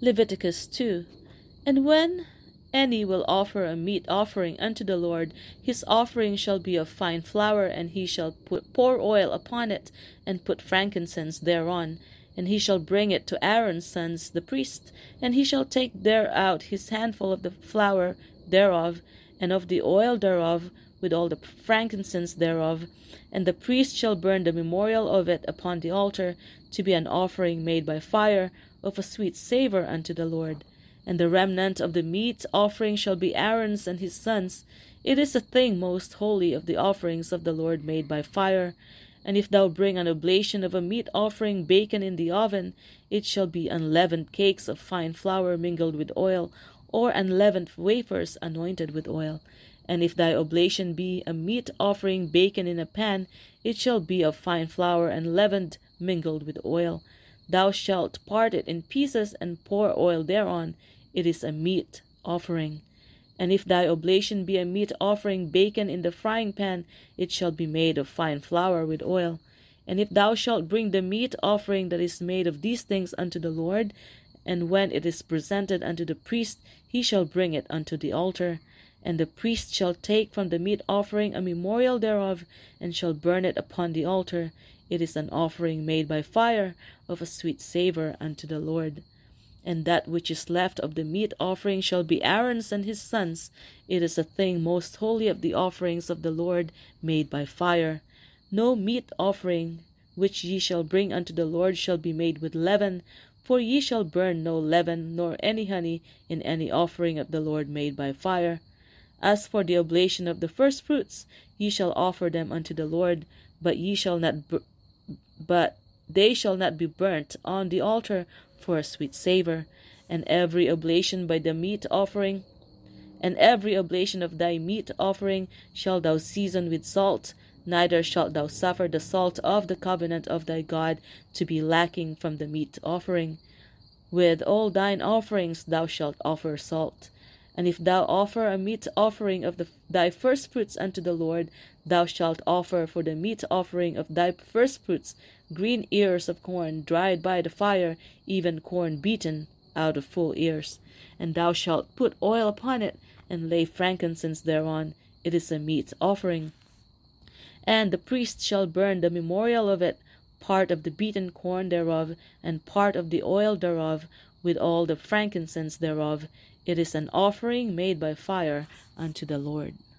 Leviticus 2. And when any will offer a meat offering unto the Lord, his offering shall be of fine flour, and he shall pour oil upon it, and put frankincense thereon. And he shall bring it to Aaron's sons the priests, and he shall take thereout his handful of the flour thereof, and of the oil thereof, with all the frankincense thereof. And the priest shall burn the memorial of it upon the altar, to be an offering made by fire, of a sweet savour unto the Lord. And the remnant of the meat offering shall be Aaron's and his sons. It is a thing most holy of the offerings of the Lord made by fire. And if thou bring an oblation of a meat offering baken in the oven, it shall be unleavened cakes of fine flour mingled with oil, or unleavened wafers anointed with oil. And if thy oblation be a meat offering baken in a pan, it shall be of fine flour and leavened mingled with oil. Thou shalt part it in pieces, and pour oil thereon. It is a meat offering. And if thy oblation be a meat offering baken in the frying pan, it shall be made of fine flour with oil. And if thou shalt bring the meat offering that is made of these things unto the Lord, and when it is presented unto the priest, he shall bring it unto the altar. And the priest shall take from the meat offering a memorial thereof, and shall burn it upon the altar. It is an offering made by fire, of a sweet savour unto the Lord. And that which is left of the meat offering shall be Aaron's and his sons. It is a thing most holy of the offerings of the Lord, made by fire. No meat offering which ye shall bring unto the Lord shall be made with leaven, for ye shall burn no leaven, nor any honey, in any offering of the Lord made by fire. As for the oblation of the firstfruits, ye shall offer them unto the Lord, but they shall not be burnt on the altar for a sweet savour. And every oblation by the meat offering, and every oblation of thy meat offering shalt thou season with salt, neither shalt thou suffer the salt of the covenant of thy God to be lacking from the meat offering. With all thine offerings thou shalt offer salt. And if thou offer a meat offering of thy firstfruits unto the Lord, thou shalt offer for the meat offering of thy firstfruits green ears of corn dried by the fire, even corn beaten out of full ears. And thou shalt put oil upon it, and lay frankincense thereon. It is a meat offering. And the priest shall burn the memorial of it, part of the beaten corn thereof, and part of the oil thereof, with all the frankincense thereof. It is an offering made by fire unto the Lord.